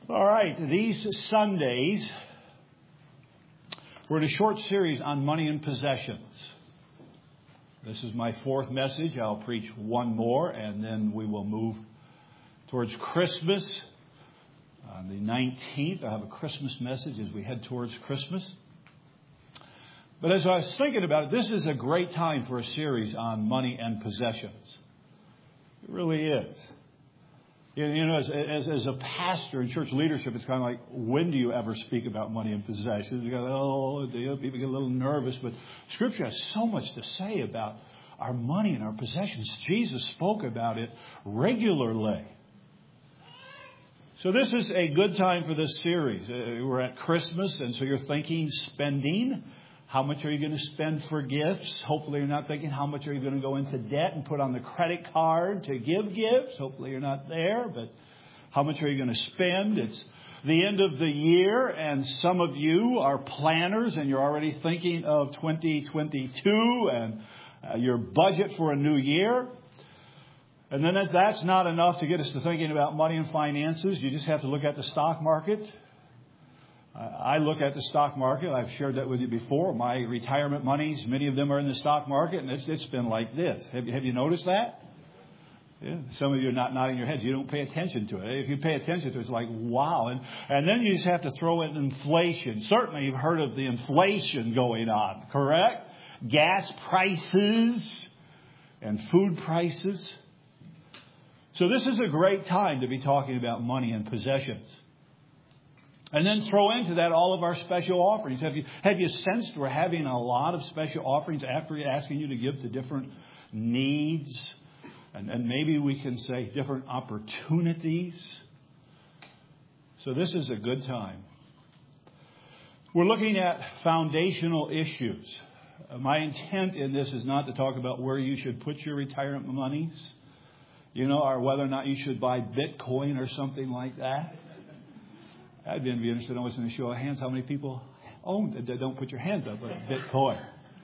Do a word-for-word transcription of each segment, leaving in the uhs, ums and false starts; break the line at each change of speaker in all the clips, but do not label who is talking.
All right, these Sundays, we're in a short series on money and possessions. This is my fourth message. I'll preach one more, and then we will move towards Christmas. On the nineteenth, I have a Christmas message as we head towards Christmas. But as I was thinking about it, this is a great time for a series on money and possessions. It really is. You know, as, as, as a pastor in church leadership, it's kind of like, when do you ever speak about money and possessions? You go, oh, you know, people get a little nervous. But Scripture has so much to say about our money and our possessions. Jesus spoke about it regularly. So this is a good time for this series. Uh, we're at Christmas, and so you're thinking spending. How much are you going to spend for gifts? Hopefully you're not thinking, how much are you going to go into debt and put on the credit card to give gifts? Hopefully you're not there, but how much are you going to spend? It's the end of the year, and some of you are planners, and you're already thinking of twenty twenty-two and uh, your budget for a new year. And then if that's not enough to get us to thinking about money and finances, you just have to look at the stock market. I look at the stock market. I've shared that with you before. My retirement monies, many of them are in the stock market, and it's, it's been like this. Have you, have you noticed that? Yeah. Some of you are not nodding your heads. You don't pay attention to it. If you pay attention to it, it's like, wow. And, and then you just have to throw in inflation. Certainly you've heard of the inflation going on, correct? Gas prices and food prices. So this is a great time to be talking about money and possessions. And then throw into that all of our special offerings. Have you, have you sensed we're having a lot of special offerings after asking you to give to different needs? And, and maybe we can say different opportunities. So this is a good time. We're looking at foundational issues. My intent in this is not to talk about where you should put your retirement monies, you know, or whether or not you should buy Bitcoin or something like that. I'd be interested always in a show of hands how many people own, don't put your hands up, but Bitcoin.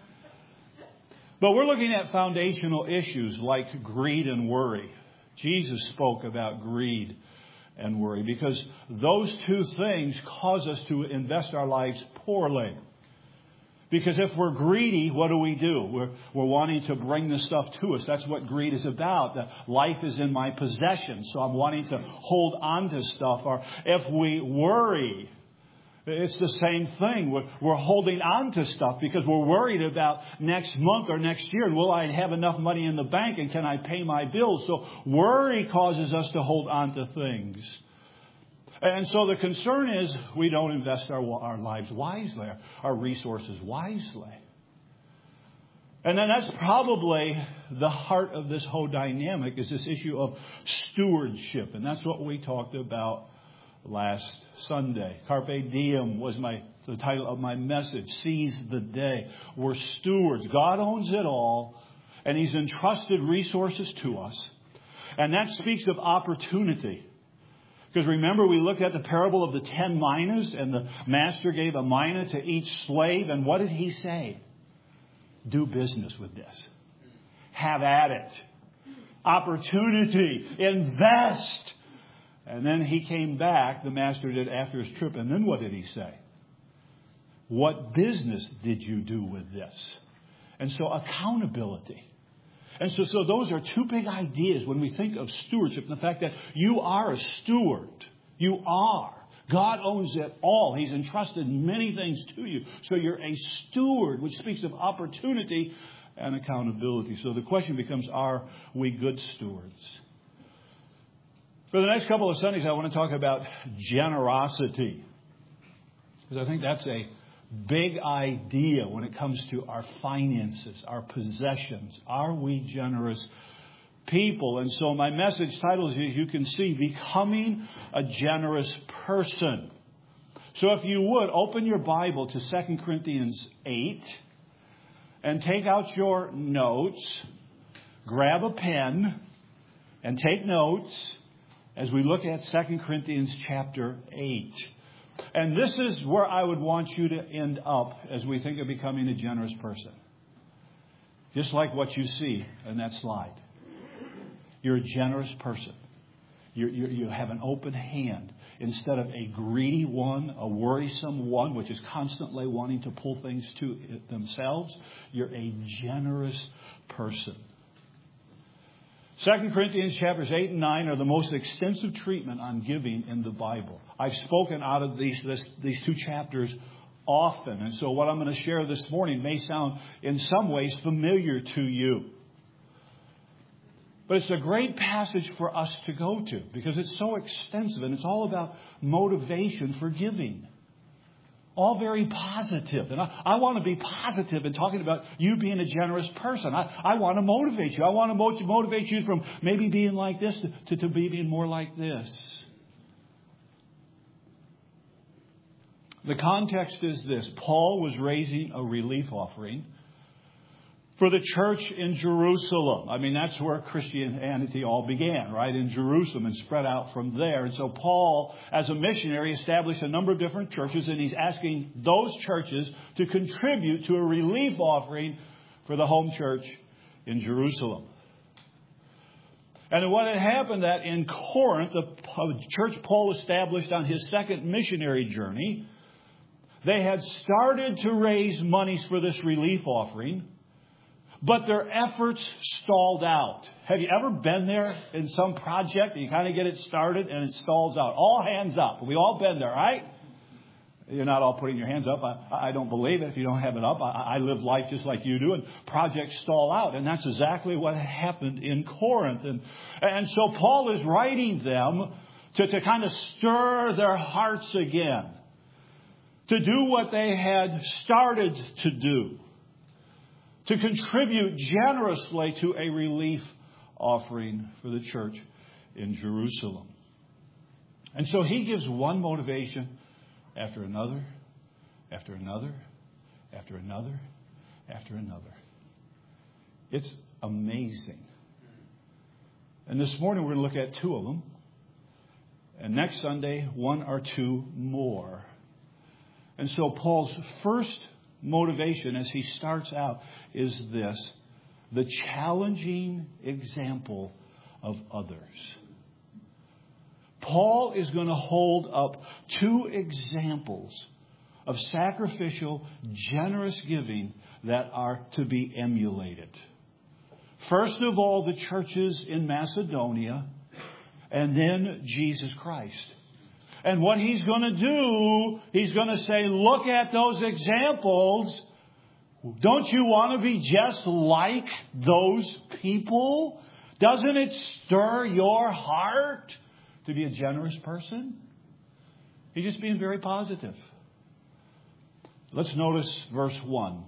But we're looking at foundational issues like greed and worry. Jesus spoke about greed and worry because those two things cause us to invest our lives poorly. Because if we're greedy, what do we do? We're, we're wanting to bring this stuff to us. That's what greed is about. That life is in my possession, so I'm wanting to hold on to stuff. Or if we worry, it's the same thing. We're, we're holding on to stuff because we're worried about next month or next year. Will I have enough money in the bank, and can I pay my bills? So worry causes us to hold on to things. And so the concern is we don't invest our, our lives wisely, our resources wisely. And then that's probably the heart of this whole dynamic is this issue of stewardship. And that's what we talked about last Sunday. Carpe diem was my the title of my message. Seize the day. We're stewards. God owns it all, and He's entrusted resources to us. And that speaks of opportunity. Because remember, we looked at the parable of the ten minas, and the master gave a mina to each slave. And what did he say? Do business with this. Have at it. Opportunity. Invest. And then he came back, the master did after his trip. And then what did he say? What business did you do with this? And so accountability. And so, so those are two big ideas when we think of stewardship. And the fact that you are a steward. You are. God owns it all. He's entrusted many things to you. So you're a steward, which speaks of opportunity and accountability. So the question becomes, are we good stewards? For the next couple of Sundays, I want to talk about generosity. Because I think that's a big idea when it comes to our finances, our possessions. Are we generous people? And so my message title is, as you can see, Becoming a Generous Person. So if you would, open your Bible to Second Corinthians eight and take out your notes, grab a pen, and take notes as we look at Second Corinthians chapter eight. And this is where I would want you to end up as we think of becoming a generous person. Just like what you see in that slide. You're a generous person. You, you, you have an open hand instead of a greedy one, a worrisome one, which is constantly wanting to pull things to themselves. You're a generous person. Second Corinthians chapters eight and nine are the most extensive treatment on giving in the Bible. I've spoken out of these, this, these two chapters often. And so what I'm going to share this morning may sound in some ways familiar to you. But it's a great passage for us to go to because it's so extensive and it's all about motivation for giving. All very positive. And I, I want to be positive in talking about you being a generous person. I, I want to motivate you. I want to mo- motivate you from maybe being like this to, to, to being more like this. The context is this. Paul was raising a relief offering for the church in Jerusalem. I mean, that's where Christianity all began, right? In Jerusalem and spread out from there. And so Paul, as a missionary, established a number of different churches, and he's asking those churches to contribute to a relief offering for the home church in Jerusalem. And what had happened that in Corinth, the church Paul established on his second missionary journey, they had started to raise monies for this relief offering, but their efforts stalled out. Have you ever been there in some project and you kind of get it started and it stalls out? All hands up. We've all been there, right? You're not all putting your hands up. I, I don't believe it if you don't have it up. I, I live life just like you do, and projects stall out. And that's exactly what happened in Corinth. And, and so Paul is writing them to, to kind of stir their hearts again, to do what they had started to do, to contribute generously to a relief offering for the church in Jerusalem. And so he gives one motivation after another, after another, after another, after another. It's amazing. And this morning we're going to look at two of them. And next Sunday, one or two more. And so Paul's first motivation as he starts out is this: the challenging example of others. Paul is going to hold up two examples of sacrificial, generous giving that are to be emulated. First of all, the churches in Macedonia, and then Jesus Christ. And what he's going to do, he's going to say, look at those examples. Don't you want to be just like those people? Doesn't it stir your heart to be a generous person? He's just being very positive. Let's notice verse one.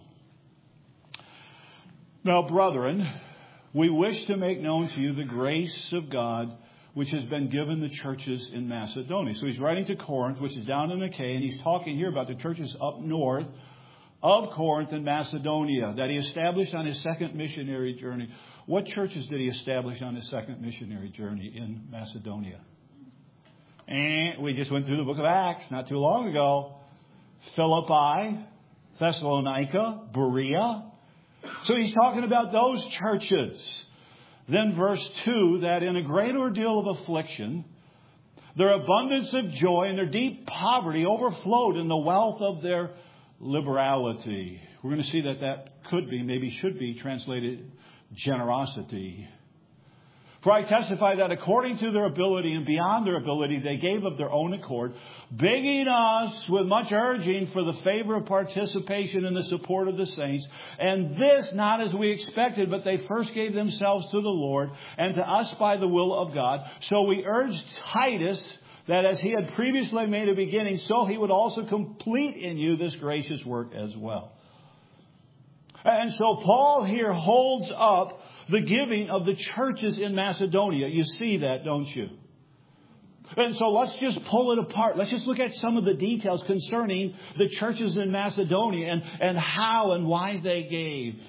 Now, brethren, we wish to make known to you the grace of God which has been given the churches in Macedonia. So he's writing to Corinth, which is down in Achaia, and he's talking here about the churches up north of Corinth and Macedonia that he established on his second missionary journey. What churches did he establish on his second missionary journey in Macedonia? And we just went through the book of Acts not too long ago. Philippi, Thessalonica, Berea. So he's talking about those churches. Then verse two, that in a great ordeal of affliction, their abundance of joy and their deep poverty overflowed in the wealth of their liberality. We're going to see that that could be, maybe should be translated generosity. For I testify that according to their ability and beyond their ability, they gave of their own accord, begging us with much urging for the favor of participation in the support of the saints. And this not as we expected, but they first gave themselves to the Lord and to us by the will of God. So we urged Titus that as he had previously made a beginning, so he would also complete in you this gracious work as well. And so Paul here holds up the giving of the churches in Macedonia. You see that, don't you? And so let's just pull it apart. Let's just look at some of the details concerning the churches in Macedonia and, and how and why they gave.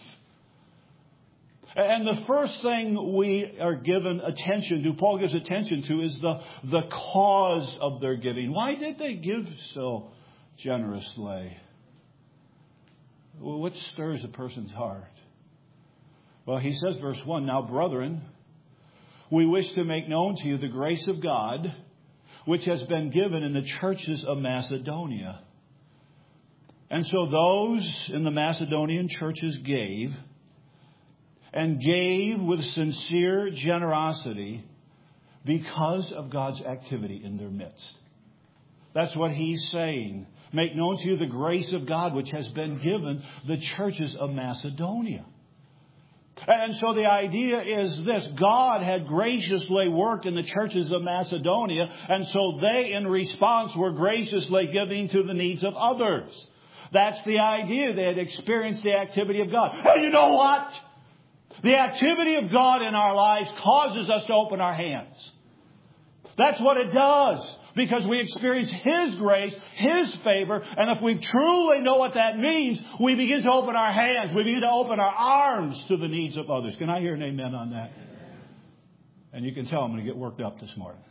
And the first thing we are given attention to, Paul gives attention to, is the, the cause of their giving. Why did they give so generously? Well, what stirs a person's heart? Well, he says, verse one, now, brethren, we wish to make known to you the grace of God, which has been given in the churches of Macedonia. And so those in the Macedonian churches gave, and gave with sincere generosity because of God's activity in their midst. That's what he's saying. Make known to you the grace of God which has been given the churches of Macedonia. And so the idea is this. God had graciously worked in the churches of Macedonia, and so they, in response, were graciously giving to the needs of others. That's the idea. They had experienced the activity of God. And you know what? The activity of God in our lives causes us to open our hands. That's what it does. Because we experience His grace, His favor. And if we truly know what that means, we begin to open our hands. We begin to open our arms to the needs of others. Can I hear an amen on that? And you can tell I'm going to get worked up this morning.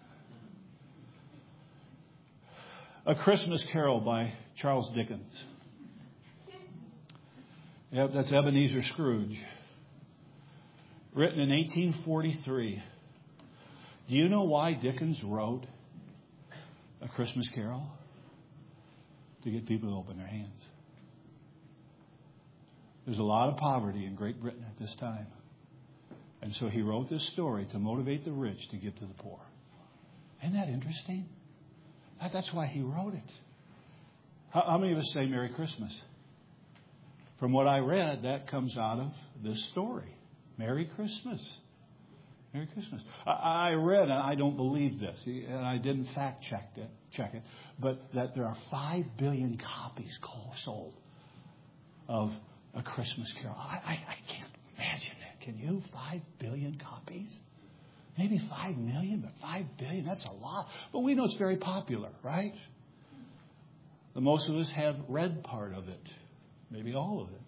A Christmas Carol by Charles Dickens. Yep, that's Ebenezer Scrooge. Written in eighteen forty-three. Do you know why Dickens wrote A Christmas Carol? To get people to open their hands. There's a lot of poverty in Great Britain at this time. And so he wrote this story to motivate the rich to give to the poor. Isn't that interesting? That's why he wrote it. How many of us say Merry Christmas? From what I read, that comes out of this story. Merry Christmas. Merry Christmas. I read, and I don't believe this, and I didn't fact check it, check it, but that there are five billion copies sold of A Christmas Carol. I, I, I can't imagine that. Can you? Five billion copies? Maybe five million, but five billion, that's a lot. But we know it's very popular, right? The most of us have read part of it, maybe all of it.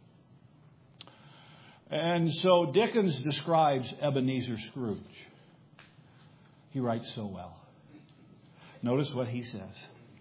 And so Dickens describes Ebenezer Scrooge. He writes so well. Notice what he says.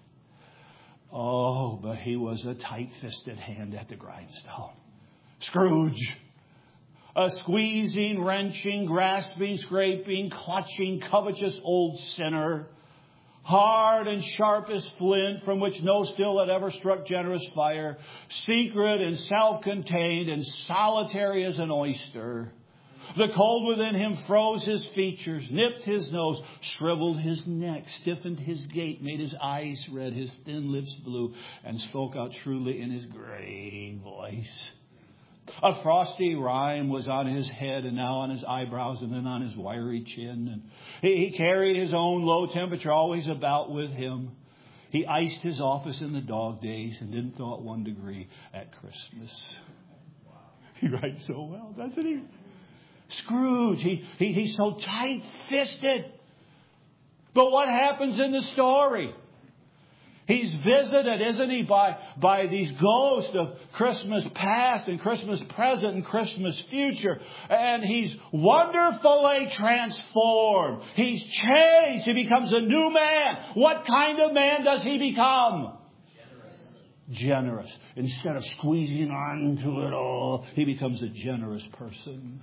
Oh, but he was a tight-fisted hand at the grindstone. Scrooge, a squeezing, wrenching, grasping, scraping, clutching, covetous old sinner, hard and sharp as flint, from which no steel had ever struck generous fire, secret and self-contained and solitary as an oyster. The cold within him froze his features, nipped his nose, shriveled his neck, stiffened his gait, made his eyes red, his thin lips blue, and spoke out truly in his grave voice. A frosty rime was on his head and now on his eyebrows and then on his wiry chin. And he, he carried his own low temperature always about with him. He iced his office in the dog days and didn't thaw it one degree at Christmas. He writes so well, doesn't he? Scrooge, he, he, he's so tight-fisted. But what happens in the story? He's visited, isn't he, by, by these ghosts of Christmas past and Christmas present and Christmas future. And he's wonderfully transformed. He's changed. He becomes a new man. What kind of man does he become? Generous. Generous. Instead of squeezing onto it all, he becomes a generous person.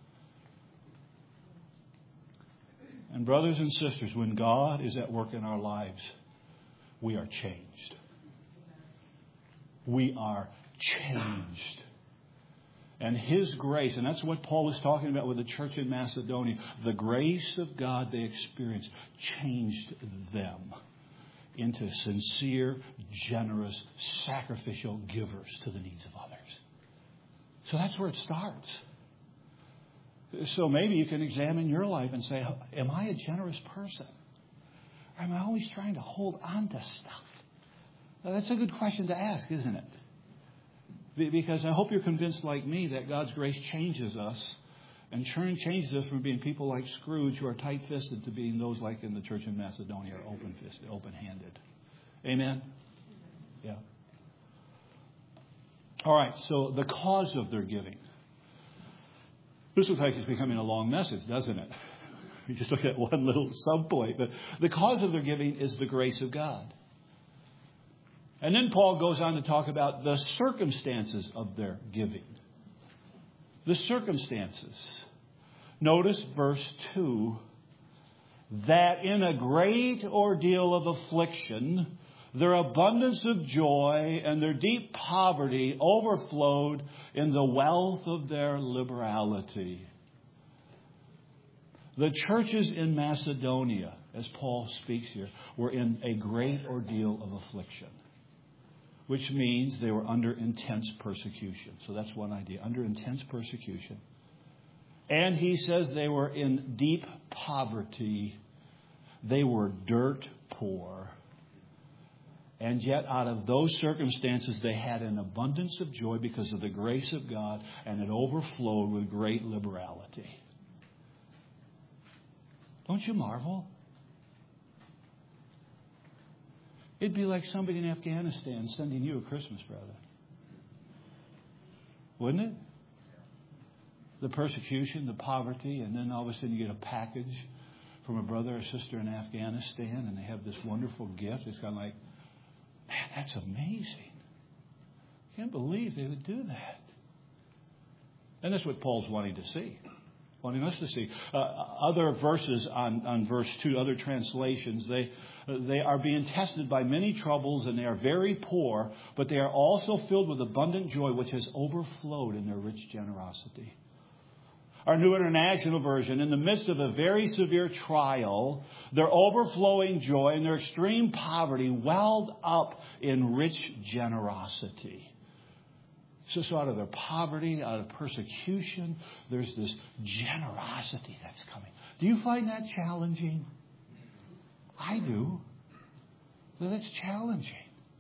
And brothers and sisters, when God is at work in our lives, we are changed. We are changed. And His grace, and that's what Paul was talking about with the church in Macedonia, the grace of God they experienced changed them into sincere, generous, sacrificial givers to the needs of others. So that's where it starts. So maybe you can examine your life and say, am I a generous person? Or am I always trying to hold on to stuff? Now, that's a good question to ask, isn't it? Because I hope you're convinced like me that God's grace changes us and changes us from being people like Scrooge who are tight-fisted to being those like in the church in Macedonia are open-fisted, open-handed. Amen? Yeah. All right, so the cause of their giving. This looks like it's becoming a long message, doesn't it? We just look at one little subpoint. But the cause of their giving is the grace of God. And then Paul goes on to talk about the circumstances of their giving. The circumstances. Notice verse two that in a great ordeal of affliction, their abundance of joy and their deep poverty overflowed in the wealth of their liberality. The churches in Macedonia, as Paul speaks here, were in a great ordeal of affliction, which means they were under intense persecution. So that's one idea, under intense persecution. And he says they were in deep poverty. They were dirt poor. And yet out of those circumstances, they had an abundance of joy because of the grace of God, and it overflowed with great liberality. Don't you marvel? It'd be like somebody in Afghanistan sending you a Christmas present. Wouldn't it? The persecution, the poverty, and then all of a sudden you get a package from a brother or sister in Afghanistan, and they have this wonderful gift. It's kind of like, man, that's amazing. I can't believe they would do that. And that's what Paul's wanting to see. Wanting us to see. Uh, other verses on, on verse two, other translations, they they are being tested by many troubles, and they are very poor, but they are also filled with abundant joy, which has overflowed in their rich generosity. Our New International Version, in the midst of a very severe trial, their overflowing joy and their extreme poverty welled up in rich generosity. So, so out of their poverty, out of persecution, there's this generosity that's coming. Do you find that challenging? I do. So that's challenging.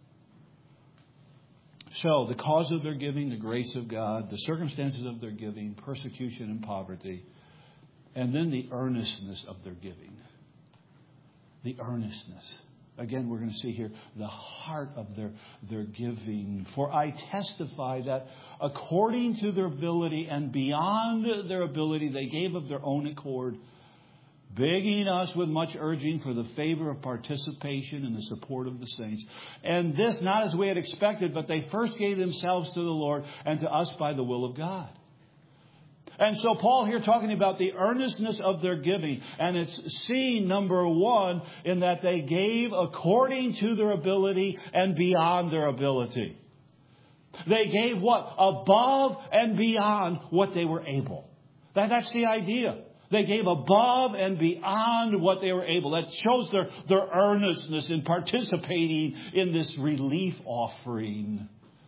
So the cause of their giving, the grace of God, the circumstances of their giving, persecution and poverty, and then the earnestness of their giving. The earnestness. Again, we're going to see here the heart of their, their giving. For I testify that according to their ability and beyond their ability, they gave of their own accord, begging us with much urging for the favor of participation in the support of the saints. And this not as we had expected, but they first gave themselves to the Lord and to us by the will of God. And so Paul here talking about the earnestness of their giving. And it's seen, number one, in that they gave according to their ability and beyond their ability. They gave what? Above and beyond what they were able. That, that's the idea. They gave above and beyond what they were able. That shows their, their earnestness in participating in this relief offering.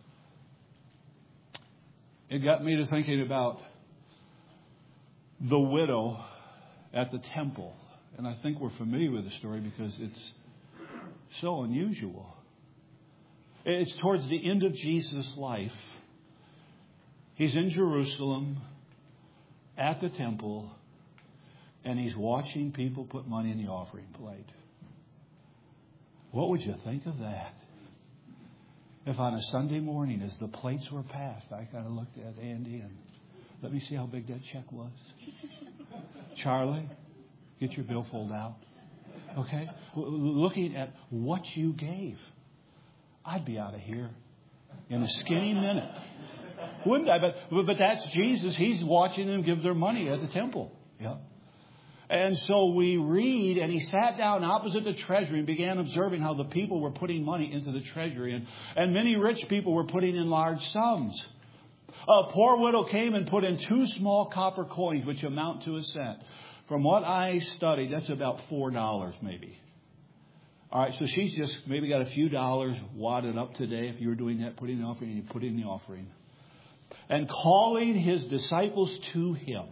It got me to thinking about the widow at the temple. And I think we're familiar with the story because it's so unusual. It's towards the end of Jesus' life. He's in Jerusalem at the temple, and he's watching people put money in the offering plate. What would you think of that? If on a Sunday morning, as the plates were passed, I kind of looked at Andy and let me see how big that check was. Charlie, get your billfold out. Okay? Looking at what you gave. I'd be out of here in a skinny minute. Wouldn't I? But, but that's Jesus. He's watching them give their money at the temple. Yeah. And so we read, and he sat down opposite the treasury and began observing how the people were putting money into the treasury. And, and many rich people were putting in large sums. A poor widow came and put in two small copper coins, which amount to a cent. From what I studied, that's about four dollars maybe. All right, so she's just maybe got a few dollars wadded up today. If you were doing that, putting the offering, and you put in the offering. And calling his disciples to him.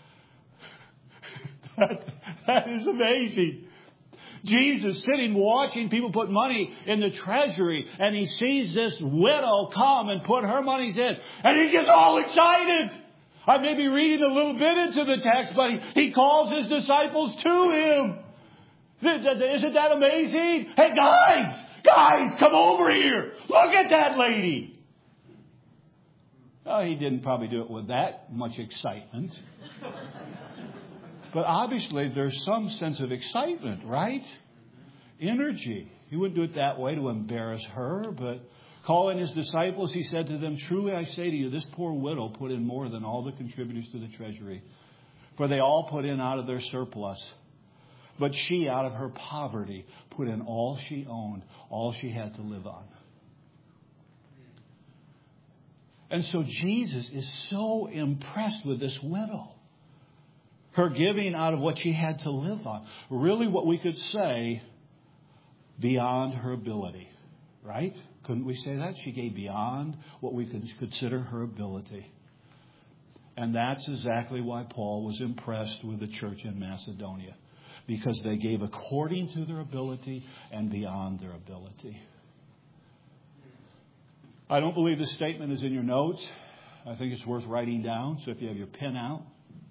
that, that is amazing. Jesus sitting watching people put money in the treasury, and he sees this widow come and put her monies in, and he gets all excited. I may be reading a little bit into the text, but he, he calls his disciples to him. Isn't that amazing? Hey guys, guys, come over here. Look at that lady. Oh, he didn't probably do it with that much excitement. But obviously there's some sense of excitement, right? Energy. He wouldn't do it that way to embarrass her, but calling his disciples, he said to them, truly I say to you, this poor widow put in more than all the contributors to the treasury. For they all put in out of their surplus. But she, out of her poverty, put in all she owned, all she had to live on. And so Jesus is so impressed with this widow. Her giving out of what she had to live on. Really what we could say, beyond her ability. Right? Couldn't we say that? She gave beyond what we could consider her ability. And that's exactly why Paul was impressed with the church in Macedonia. Because they gave according to their ability and beyond their ability. I don't believe this statement is in your notes. I think it's worth writing down. So if you have your pen out.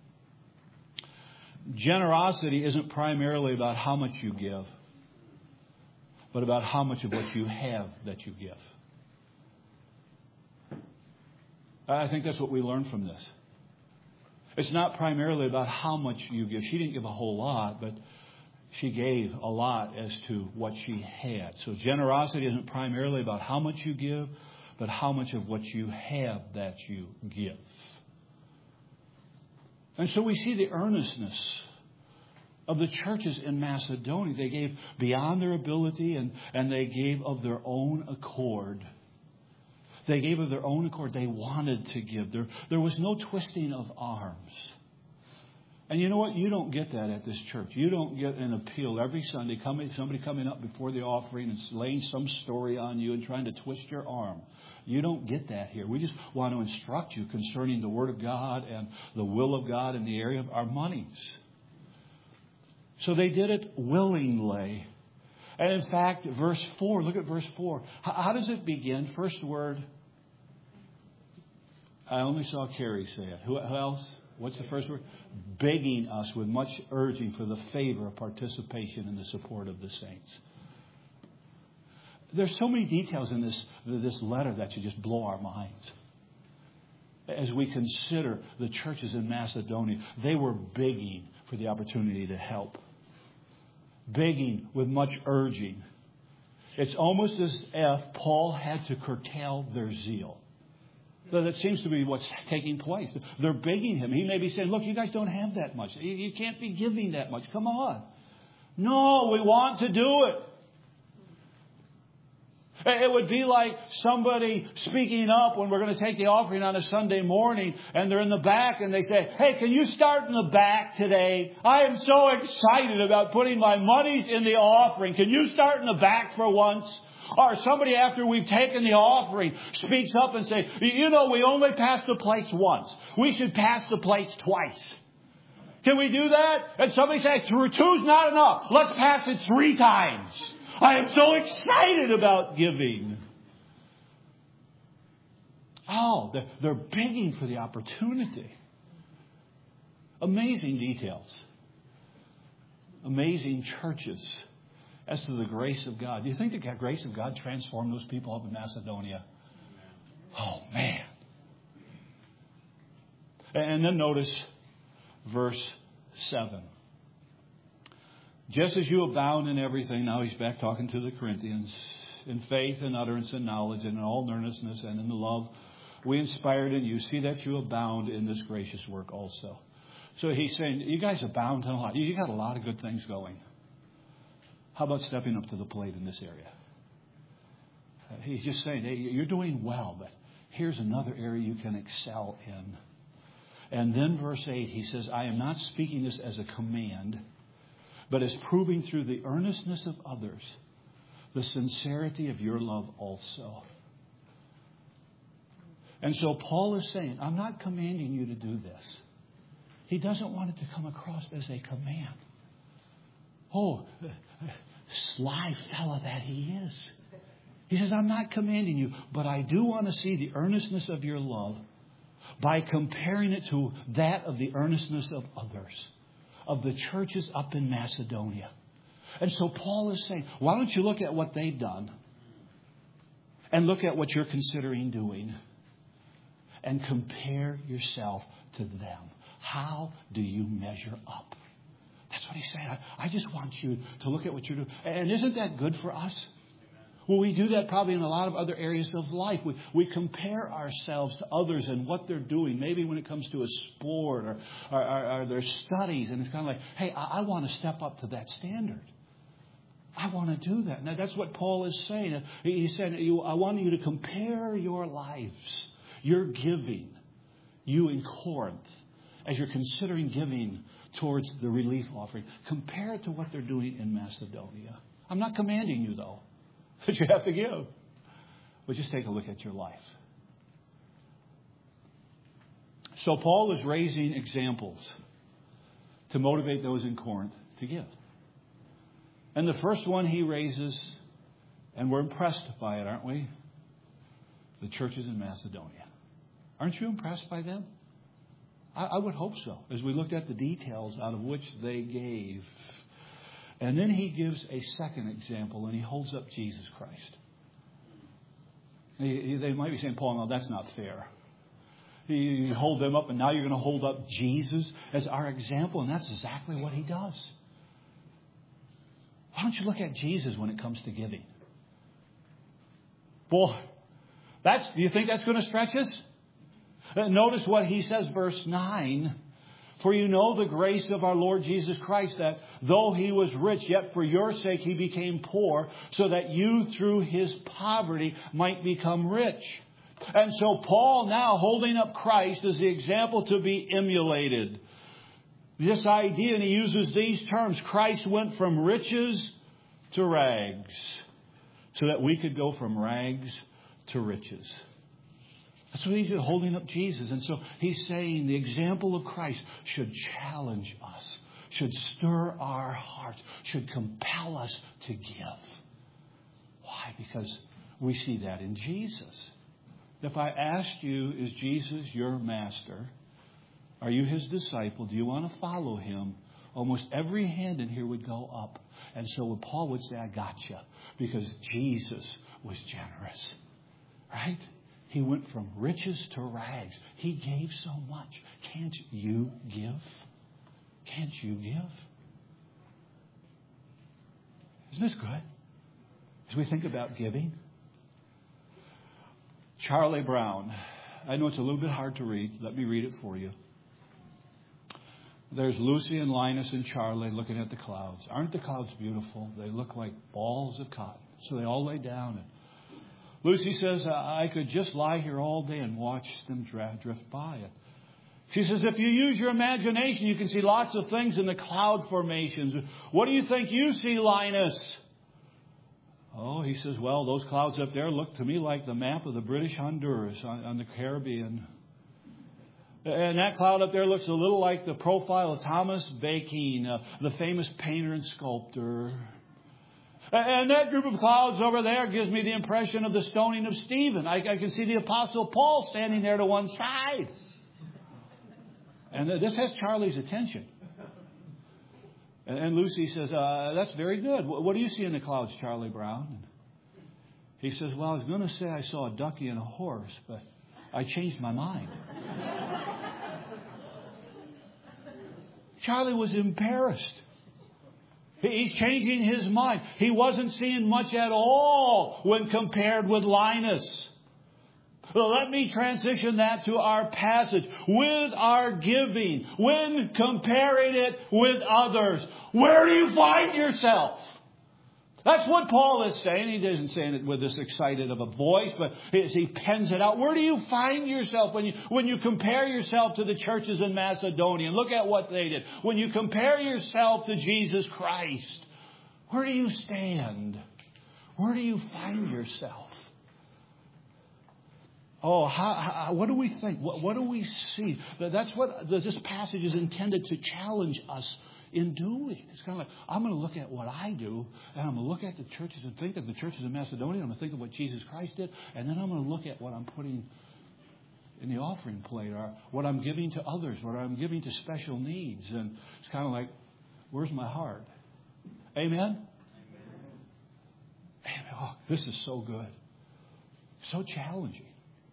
Generosity isn't primarily about how much you give, but about how much of what you have that you give. I think that's what we learn from this. It's not primarily about how much you give. She didn't give a whole lot, but she gave a lot as to what she had. So generosity isn't primarily about how much you give, but how much of what you have that you give. And so we see the earnestness of the churches in Macedonia. They gave beyond their ability and, and they gave of their own accord. They gave of their own accord. They wanted to give. There, there was no twisting of arms. And you know what? You don't get that at this church. You don't get an appeal every Sunday, coming, somebody coming up before the offering and laying some story on you and trying to twist your arm. You don't get that here. We just want to instruct you concerning the Word of God and the will of God in the area of our monies. So they did it willingly. And in fact, verse four, look at verse four. How, how does it begin? First word. I only saw Carrie say it. Who, who else? What's the first word? Begging us with much urging for the favor of participation in the support of the saints. There's so many details in this, this letter that should just blow our minds. As we consider the churches in Macedonia, they were begging for the opportunity to help. Begging with much urging. It's almost as if Paul had to curtail their zeal. So that seems to be what's taking place. They're begging him. He may be saying, look, you guys don't have that much. You can't be giving that much. Come on. No, we want to do it. It would be like somebody speaking up when we're going to take the offering on a Sunday morning and they're in the back and they say, hey, can you start in the back today? I am so excited about putting my monies in the offering. Can you start in the back for once? Or somebody after we've taken the offering speaks up and say, you know, we only pass the plates once. We should pass the plates twice. Can we do that? And somebody says, two's not enough. Let's pass it three times. I am so excited about giving. Oh, they're begging for the opportunity. Amazing details. Amazing churches as to the grace of God. Do you think the grace of God transformed those people up in Macedonia? Oh, man. And then notice verse seven. Just as you abound in everything, now he's back talking to the Corinthians, in faith and utterance and knowledge and in all earnestness and in the love we inspired in you, see that you abound in this gracious work also. So he's saying, you guys abound in a lot. You got a lot of good things going. How about stepping up to the plate in this area? He's just saying, hey, you're doing well, but here's another area you can excel in. And then verse eight, he says, I am not speaking this as a command, but as proving through the earnestness of others, the sincerity of your love also. And so Paul is saying, I'm not commanding you to do this. He doesn't want it to come across as a command. Oh, sly fella that he is. He says, I'm not commanding you, but I do want to see the earnestness of your love by comparing it to that of the earnestness of others, of the churches up in Macedonia. And so Paul is saying, why don't you look at what they've done and look at what you're considering doing and compare yourself to them. How do you measure up? That's what he's saying. I, I just want you to look at what you're doing. And isn't that good for us? Well, we do that probably in a lot of other areas of life. We, we compare ourselves to others and what they're doing, maybe when it comes to a sport or, or, or, or their studies. And it's kind of like, hey, I, I want to step up to that standard. I want to do that. Now, that's what Paul is saying. He's saying, I want you to compare your lives, your giving, you in Corinth, as you're considering giving towards the relief offering. Compare it to what they're doing in Macedonia. I'm not commanding you, though, that you have to give. But just take a look at your life. So Paul is raising examples to motivate those in Corinth to give. And the first one he raises, and we're impressed by it, aren't we? The churches in Macedonia. Aren't you impressed by them? I, I would hope so, as we looked at the details out of which they gave. And then he gives a second example, and he holds up Jesus Christ. They, they might be saying, Paul, no, that's not fair. You hold them up, and now you're going to hold up Jesus as our example, and that's exactly what he does. Why don't you look at Jesus when it comes to giving? Boy, that's, do you think that's going to stretch us? Uh, notice what he says, verse nine. For you know the grace of our Lord Jesus Christ, that though he was rich, yet for your sake he became poor, so that you through his poverty might become rich. And so Paul now holding up Christ as the example to be emulated. This idea, and he uses these terms, Christ went from riches to rags, so that we could go from rags to riches. That's what he's doing, holding up Jesus. And so he's saying the example of Christ should challenge us, should stir our hearts, should compel us to give. Why? Because we see that in Jesus. If I asked you, is Jesus your master? Are you his disciple? Do you want to follow him? Almost every hand in here would go up. And so Paul would say, I got you. Because Jesus was generous. Right? He went from riches to rags. He gave so much. Can't you give? Can't you give? Isn't this good? As we think about giving. Charlie Brown. I know it's a little bit hard to read. Let me read it for you. There's Lucy and Linus and Charlie looking at the clouds. Aren't the clouds beautiful? They look like balls of cotton. So they all lay down. And Lucy says, I could just lie here all day and watch them drift by. And she says, if you use your imagination, you can see lots of things in the cloud formations. What do you think you see, Linus? Oh, he says, well, those clouds up there look to me like the map of the British Honduras on, on the Caribbean. And that cloud up there looks a little like the profile of Thomas Bacon, uh, the famous painter and sculptor. And that group of clouds over there gives me the impression of the stoning of Stephen. I, I can see the Apostle Paul standing there to one side. And this has Charlie's attention. And, and Lucy says, uh, that's very good. What, what do you see in the clouds, Charlie Brown? And he says, well, I was going to say I saw a ducky and a horse, but I changed my mind. Charlie was embarrassed. He's changing his mind. He wasn't seeing much at all when compared with Linus. So let me transition that to our passage. With our giving, when comparing it with others, where do you find yourself? That's what Paul is saying. He isn't saying it with this excited of a voice, but he pens it out. Where do you find yourself when you when you compare yourself to the churches in Macedonia? And look at what they did. When you compare yourself to Jesus Christ, where do you stand? Where do you find yourself? Oh, how, how, what do we think? What, what do we see? That's what this passage is intended to challenge us in doing. It's kind of like, I'm going to look at what I do, and I'm going to look at the churches and think of the churches in Macedonia. I'm going to think of what Jesus Christ did, and then I'm going to look at what I'm putting in the offering plate, or what I'm giving to others, what I'm giving to special needs. And it's kind of like, where's my heart? Amen? Amen. Amen. Oh, this is so good. So challenging.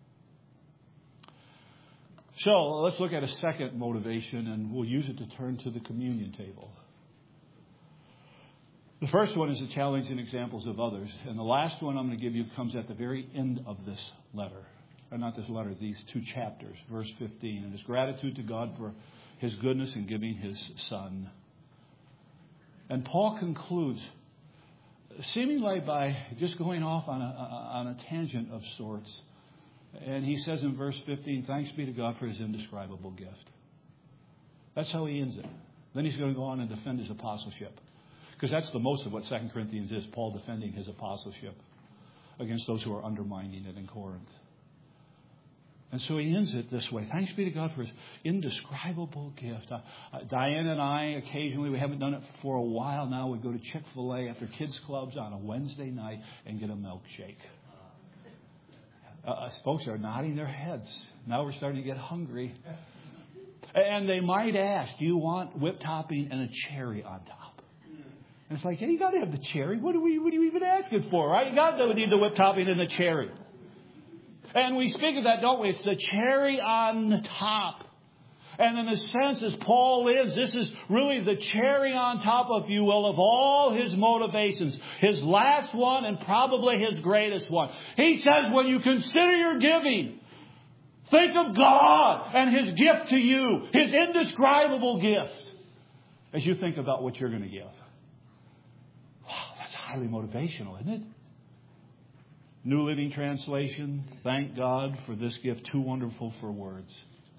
So let's look at a second motivation, and we'll use it to turn to the communion table. The first one is the challenging examples of others. And the last one I'm going to give you comes at the very end of this letter. Or not this letter, these two chapters, verse fifteen. And his gratitude to God for His goodness in giving His Son. And Paul concludes, seemingly by just going off on a, on a tangent of sorts. And he says in verse fifteen, thanks be to God for His indescribable gift. That's how he ends it. Then he's going to go on and defend his apostleship. Because that's the most of what Second Corinthians is, Paul defending his apostleship against those who are undermining it in Corinth. And so he ends it this way. Thanks be to God for His indescribable gift. Uh, uh, Diane and I, occasionally, we haven't done it for a while now, we go to Chick-fil-A after kids' clubs on a Wednesday night and get a milkshake. Uh, uh, folks are nodding their heads. Now we're starting to get hungry. And they might ask, do you want whipped topping and a cherry on top? And it's like, hey, you got to have the cherry. What are we, what are you even asking for, right? You got to need the whipped topping and the cherry. And we speak of that, don't we? It's the cherry on the top. And in a sense, as Paul is, this is really the cherry on top, if you will, of all his motivations. His last one and probably his greatest one. He says, when you consider your giving, think of God and His gift to you, His indescribable gift, as you think about what you're going to give. Wow, that's highly motivational, isn't it? New Living Translation, thank God for this gift, too wonderful for words.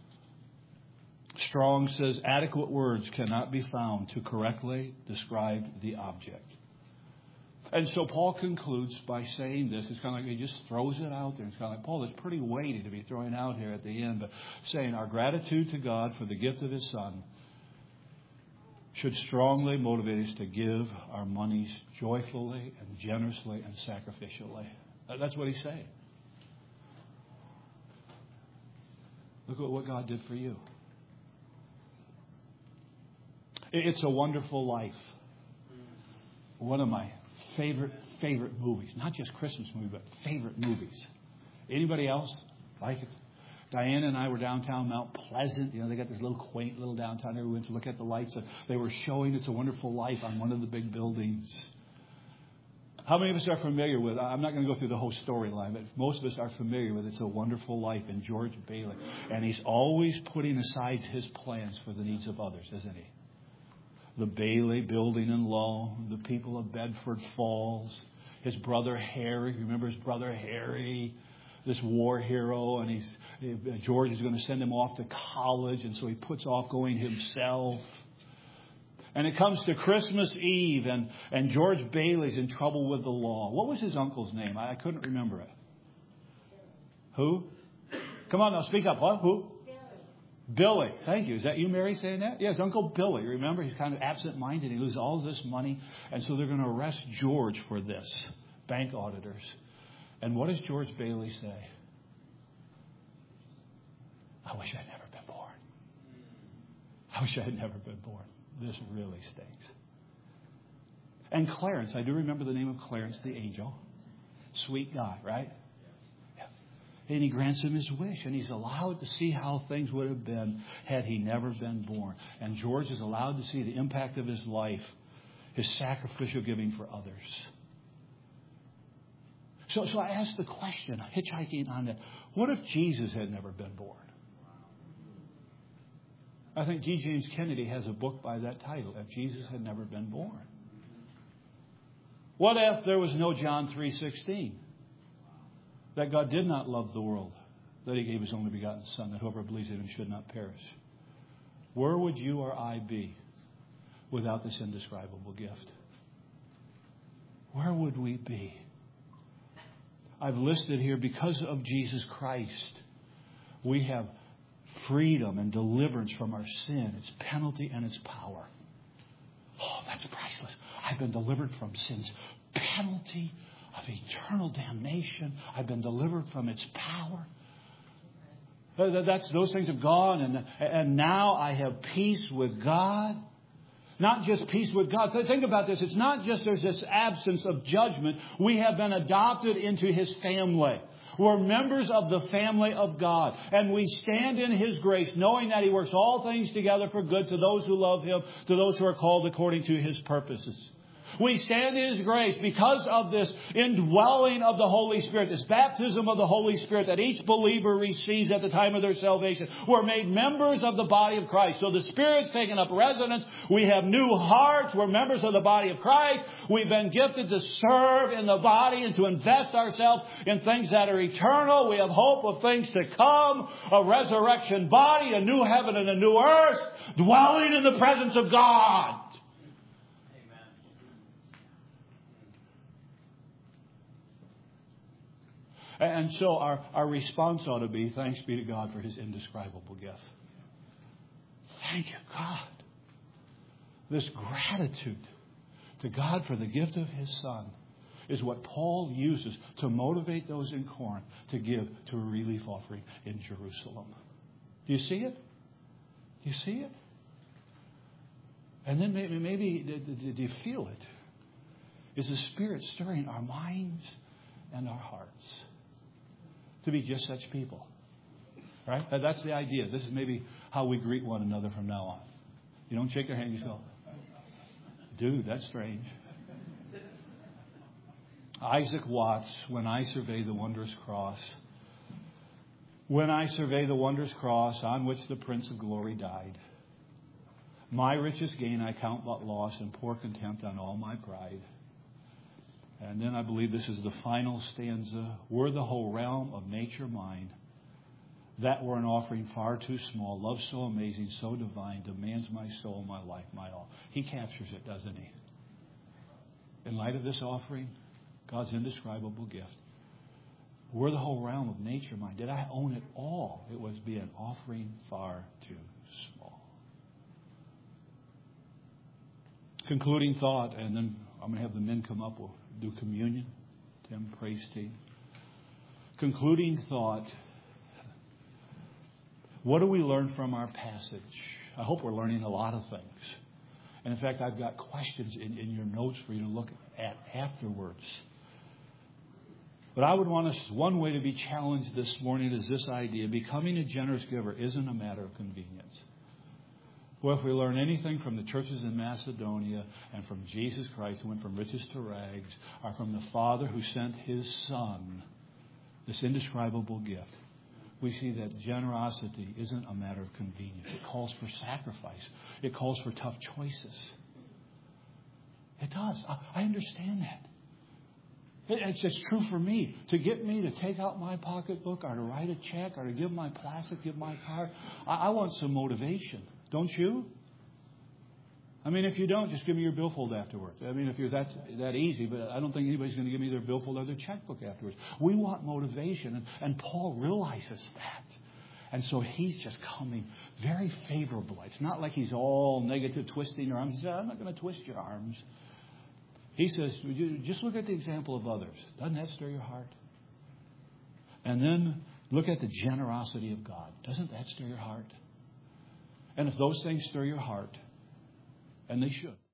Strong says, adequate words cannot be found to correctly describe the object. And so Paul concludes by saying this. It's kind of like he just throws it out there. It's kind of like, Paul, it's pretty weighty to be throwing out here at the end. But saying our gratitude to God for the gift of His Son should strongly motivate us to give our monies joyfully and generously and sacrificially. That's what he's saying. Look at what God did for you. It's a Wonderful Life. One of my favorite, favorite movies. Not just Christmas movies, but favorite movies. Anybody else like it? Diana and I were downtown Mount Pleasant. You know, they got this little quaint little downtown area. We went to look at the lights. They were showing It's a Wonderful Life on one of the big buildings. How many of us are familiar with, I'm not going to go through the whole storyline, but most of us are familiar with It's a Wonderful Life and George Bailey. And he's always putting aside his plans for the needs of others, isn't he? The Bailey building and loan, the people of Bedford Falls, his brother Harry. Remember his brother Harry, this war hero, and he's George is going to send him off to college, and so he puts off going himself. And it comes to Christmas Eve, and, and George Bailey's in trouble with the law. What was his uncle's name? I, I couldn't remember it. Who? Come on now, speak up. What? Who? Billy. Thank you. Is that you, Mary, saying that? Yes, Uncle Billy. Remember, he's kind of absent-minded. He loses all this money. And so they're going to arrest George for this. Bank auditors. And what does George Bailey say? I wish I'd never been born. I wish I had never been born. This really stinks. And Clarence, I do remember the name of Clarence the angel. Sweet guy, right? Yeah. And he grants him his wish. And he's allowed to see how things would have been had he never been born. And George is allowed to see the impact of his life, his sacrificial giving for others. So, so I asked the question, hitchhiking on that, what if Jesus had never been born? I think G. James Kennedy has a book by that title, If Jesus Had Never Been Born. What if there was no John three sixteen? That God did not love the world, that He gave His only begotten Son, that whoever believes in Him should not perish. Where would you or I be without this indescribable gift? Where would we be? I've listed here, because of Jesus Christ, we have freedom and deliverance from our sin, its penalty and its power. Oh, that's priceless. I've been delivered from sin's penalty of eternal damnation. I've been delivered from its power. That's, those things have gone, and, and now I have peace with God. Not just peace with God. Think about this. It's not just there's this absence of judgment. We have been adopted into His family. We're members of the family of God. And we stand in His grace, knowing that He works all things together for good to those who love Him, to those who are called according to His purposes. We stand in His grace because of this indwelling of the Holy Spirit, this baptism of the Holy Spirit that each believer receives at the time of their salvation. We're made members of the body of Christ. So the Spirit's taken up residence. We have new hearts. We're members of the body of Christ. We've been gifted to serve in the body and to invest ourselves in things that are eternal. We have hope of things to come, a resurrection body, a new heaven and a new earth, dwelling in the presence of God. And so our, our response ought to be, thanks be to God for His indescribable gift. Thank you, God. This gratitude to God for the gift of His Son is what Paul uses to motivate those in Corinth to give to a relief offering in Jerusalem. Do you see it? Do you see it? And then maybe, maybe do you feel it? Is the Spirit stirring our minds and our hearts to be just such people? Right? That's the idea. This is maybe how we greet one another from now on. You don't shake their hand, you go, dude, that's strange. Isaac Watts, when I survey the wondrous cross, when I survey the wondrous cross on which the Prince of Glory died, my richest gain I count but loss and pour contempt on all my pride. And then I believe this is the final stanza. Were the whole realm of nature mine, that were an offering far too small. Love so amazing, so divine, demands my soul, my life, my all. He captures it, doesn't he? In light of this offering, God's indescribable gift. Were the whole realm of nature mine, did I own it all? It would be an offering far too small. Concluding thought, and then I'm going to have the men come up. We'll do communion. Tim, praise team. Concluding thought. What do we learn from our passage? I hope we're learning a lot of things. And in fact, I've got questions in, in your notes for you to look at afterwards. But I would want us, one way to be challenged this morning is this idea. Becoming a generous giver isn't a matter of convenience. Well, if we learn anything from the churches in Macedonia and from Jesus Christ, who went from riches to rags, or from the Father who sent His Son, this indescribable gift, we see that generosity isn't a matter of convenience. It calls for sacrifice. It calls for tough choices. It does. I understand that. It's just true for me. To get me to take out my pocketbook or to write a check or to give my plastic, give my card, I want some motivation. Don't you? I mean, if you don't, just give me your billfold afterwards. I mean, if you're that that easy, but I don't think anybody's going to give me their billfold or their checkbook afterwards. We want motivation, and, and Paul realizes that. And so he's just coming very favorable. It's not like he's all negative, twisting your arms. He says, I'm not going to twist your arms. He says, just look at the example of others. Doesn't that stir your heart? And then look at the generosity of God. Doesn't that stir your heart? And if those things stir your heart, and they should,